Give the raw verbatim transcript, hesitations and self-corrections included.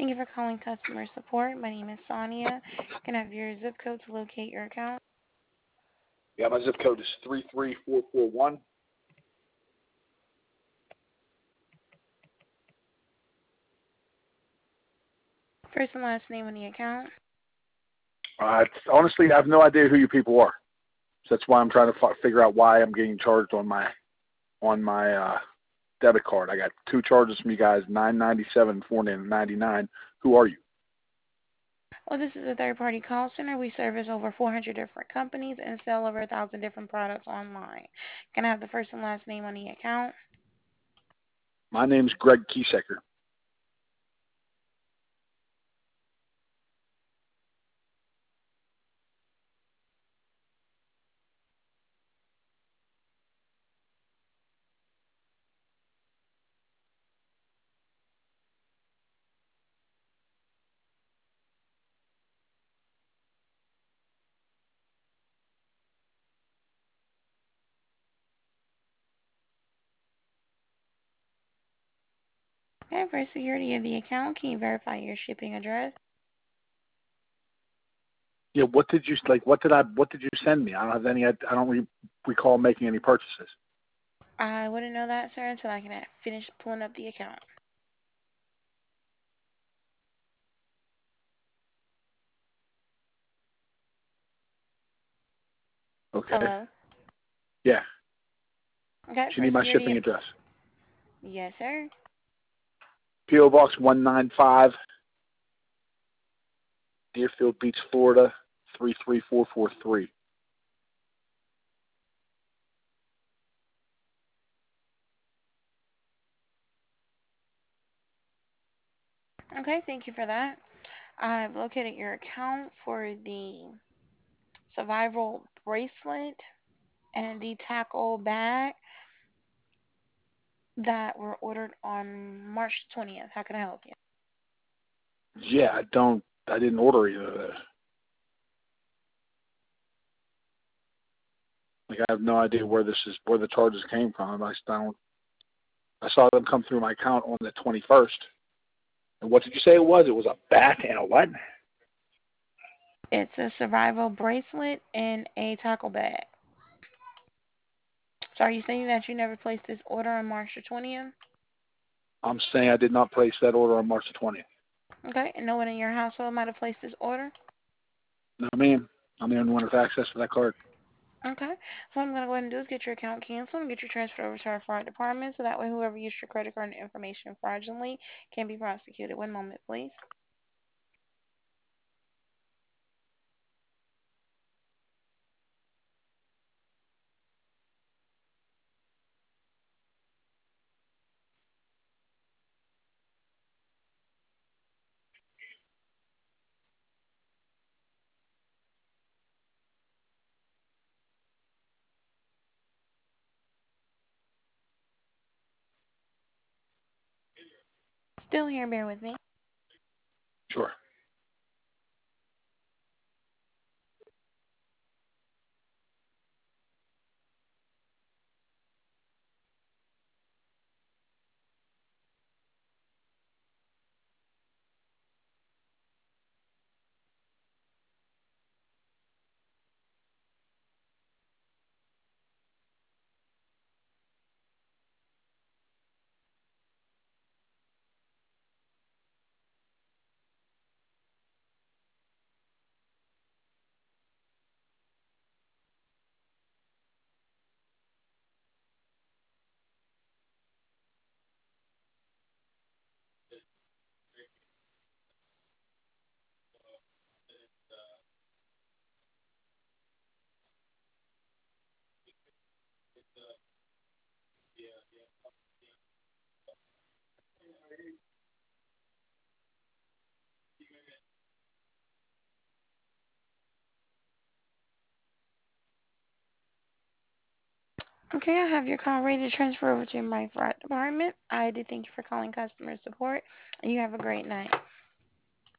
Thank you for calling customer support. My name is Sonia. Can I have your zip code to locate your account? Yeah, my zip code is three three four four one. First and last name on the account. Uh, it's, honestly, I have no idea who you people are. So that's why I'm trying to f- figure out why I'm getting charged on my on my uh, debit card. I got two charges from you guys, nine ninety seven, four ninety nine. Who are you? Well, this is a third-party call center. We service over four hundred different companies and sell over one thousand different products online. Can I have the first and last name on the account? My name's Greg Kiesecker. Okay, for security of the account, can you verify your shipping address? Yeah, what did you like? What did I? What did you send me? I don't have any. I don't re- recall making any purchases. I wouldn't know that, sir, until I can uh, finish pulling up the account. Okay. Hello? Yeah. Okay, Do you for need my security. shipping address? Yes, sir. P O Box one nine five, Deerfield Beach, Florida three three four four three. Okay, thank you for that. I've located your account for the survival bracelet and the tackle bag that were ordered on March twentieth. How can I help you? Yeah, I don't. I didn't order either of those. Like I have no idea where this is, where the charges came from. I just don't. I saw them come through my account on the twenty-first. And what did you say it was? It was a bat and a what? It's a survival bracelet and a tackle bag. So are you saying that you never placed this order on March the twentieth? I'm saying I did not place that order on March the twentieth. Okay, and no one in your household might have placed this order? No, ma'am. I'm the only one with access to that card. Okay, so what I'm going to go ahead and do is get your account canceled and get you transferred over to our fraud department so that way whoever used your credit card information fraudulently can be prosecuted. One moment, please. Still here, bear with me. Sure. Okay, I have your call ready to transfer over to my fraud department. I do thank you for calling customer support, and you have a great night.